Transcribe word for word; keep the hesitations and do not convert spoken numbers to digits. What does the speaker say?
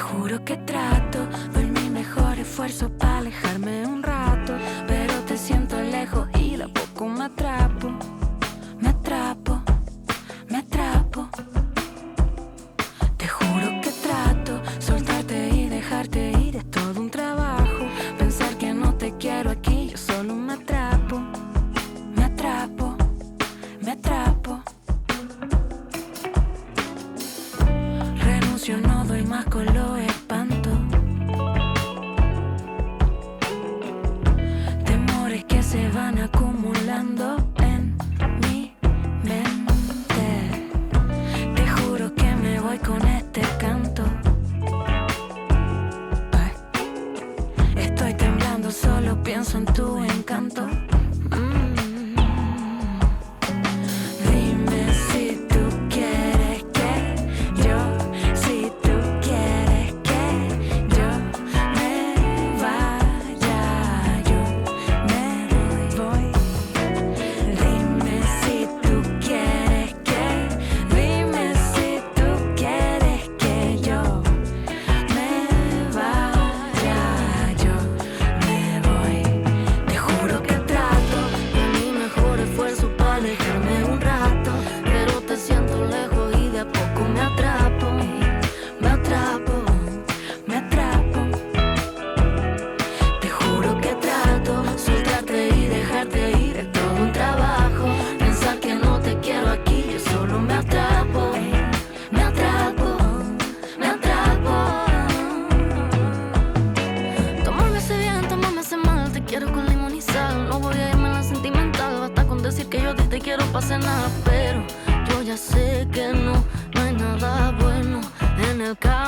juro que trato, doy mi mejor esfuerzo para alejarme un rato, pero te siento lejos y de a poco me atrapo, me atrapo, me atrapo. Te juro que trato, soltarte y dejarte ir es todo un trabajo. Pensar que no te quiero aquí, yo solo me atrapo, me atrapo, me atrapo. Renuncio, no doy más con lo espanto. Temores que se van acumulando en mi mente. Te juro que me voy con este canto. Ay. Estoy temblando, solo pienso en tu encanto. Mm. Dime si tú quieres que yo, si tú quieres que yo me vaya, yo me voy. Dime si tú quieres que, dime si tú quieres que yo me vaya, yo me voy. Te juro que trato de mi mejor esfuerzo para alejarme un rato, pero te siento lejos y de a poco me atrapo, me atrapo, me atrapo. Te juro que trato, soltarte y dejarte ir es todo un trabajo. Pensar que no te quiero aquí, yo solo me atrapo, me atrapo, me atrapo. Tómame ese bien, tómame ese mal, te quiero con limón y sal. No voy a irme a la sentimental, basta con decir que yo a ti te quiero pa' cenar. Pero yo ya sé que no, no hay nada bueno en el camino.